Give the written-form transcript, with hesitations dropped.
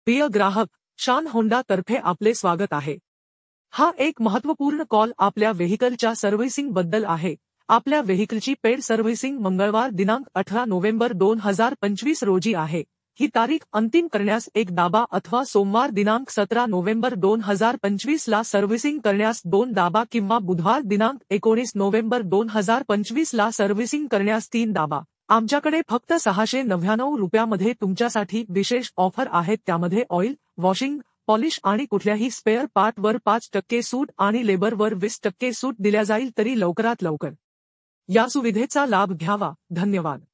प्रिय ग्राहक, शान होंडा तर्फे आपले स्वागत आहे। हा एक महत्त्वपूर्ण कॉल आपल्या व्हेइकलच्या सर्व्हिसिंग बद्दल आहे। आपल्या व्हेइकलची पेड सर्व्हिसिंग मंगळवार दिनांक 18 नोव्हेंबर 2025 रोजी आहे। ही तारीख अंतिम करण्यास एक दाबा अथवा सोमवार दिनांक 17 नोव्हेंबर 2025 ला सर्व्हिसिंग करण्यास 2 दाबा किंवा बुधवार दिनांक 19 नोव्हेंबर 2025 ला सर्व्हिसिंग करण्यास 3 दाबा। आमच्याकडे फक्त 699 रुपयामध्ये तुमच्यासाठी विशेष ऑफर आहेत, त्यामध्ये ऑइल, वॉशिंग, पॉलिश आणि कुठल्याही स्पेअर पार्टवर 5% सूट आणि लेबरवर 20% सूट दिल्या जाईल। तरी लवकरात लवकर या सुविधेचा लाभ घ्यावा। धन्यवाद।